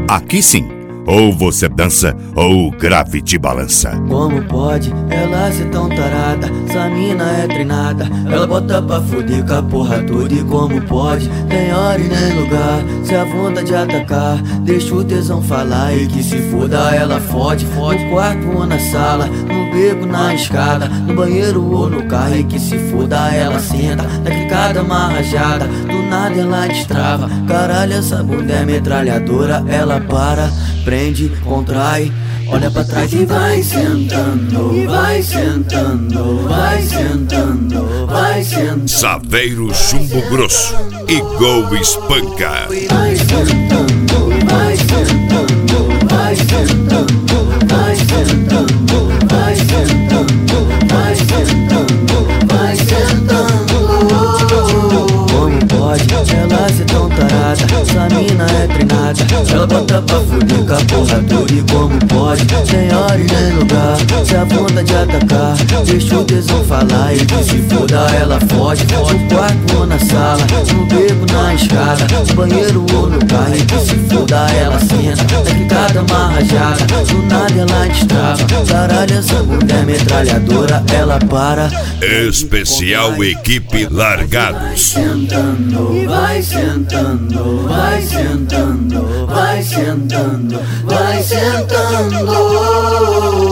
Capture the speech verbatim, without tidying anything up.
Aqui sim, ou você dança ou o grave te balança. Como pode ela ser tão tarada? Essa mina é treinada, ela bota pra fuder com a porra toda. E como pode, tem hora e nem lugar, se a vontade de atacar, deixa o tesão falar. E que se foda, ela fode, fode no quarto ou na sala, no beco, na escada, no banheiro ou no carro. E que se foda, ela senta na clicada amarrajada, do nada ela destrava. Caralho, essa bunda é metralhadora. Ela para, prende, contrai, olha pra trás e vai sentando, vai sentando, vai sentando, vai sentando. Saveiro Chumbo Grosso e Gol Espanca. Vai sentando, vai sentando, vai sentando, vai sentando, vai sentando, vai sentando, vai sentando. Como pode ela ser tão tarada? Essa mina é treinada, ela bota pra fuder com a porra toda. E como pode, sem hora e nem lugar, se a vontade de atacar, deixa o tesão falar. E que se foda, ela foge, foge no quarto ou na sala, no beco, na escada, no banheiro ou no carro. E que se foda, ela senta na clicada amarrajada, do nada ela destrava. Caralho, essa bunda é metralhadora. Ela para, Especial Equipe Largados. sentando, vai sentando, vai sentando, vai sentando, vai sentando.